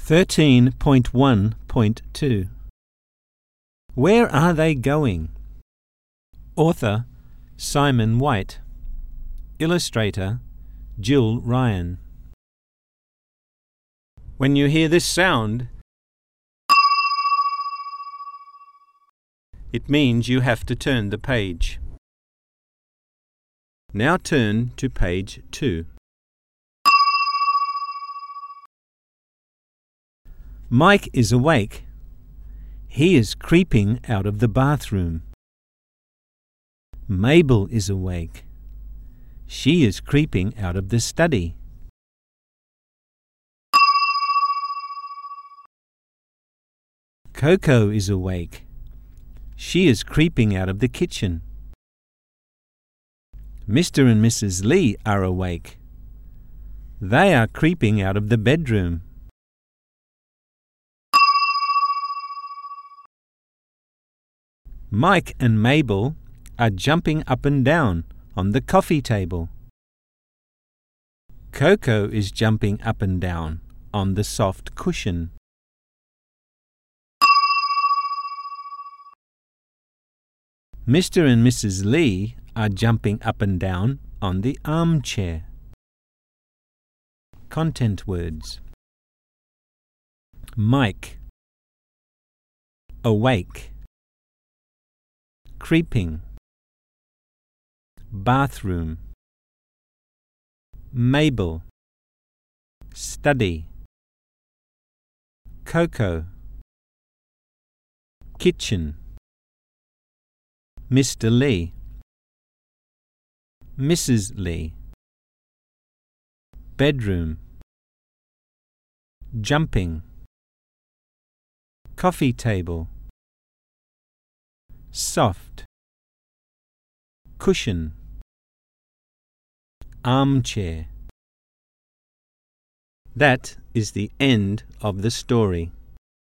13.1.2 Where are they going? Author Simon White. Illustrator Jill Ryan. When you hear this sound, it means you have to turn the page. Now turn to page 2. Mike is awake. He is creeping out of the bathroom. Mabel is awake. She is creeping out of the study. Coco is awake. She is creeping out of the kitchen. Mr. and Mrs. Lee are awake. They are creeping out of the bedroom. Mike and Mabel are jumping up and down on the coffee table. Coco is jumping up and down on the soft cushion. Mr. and Mrs. Lee are jumping up and down on the armchair. Content words: Mike, awake, creeping, bathroom, Mabel, study, Coco, kitchen, Mr. Lee, Mrs. Lee, bedroom, jumping, coffee table, soft, cushion, armchair. That is the end of the story.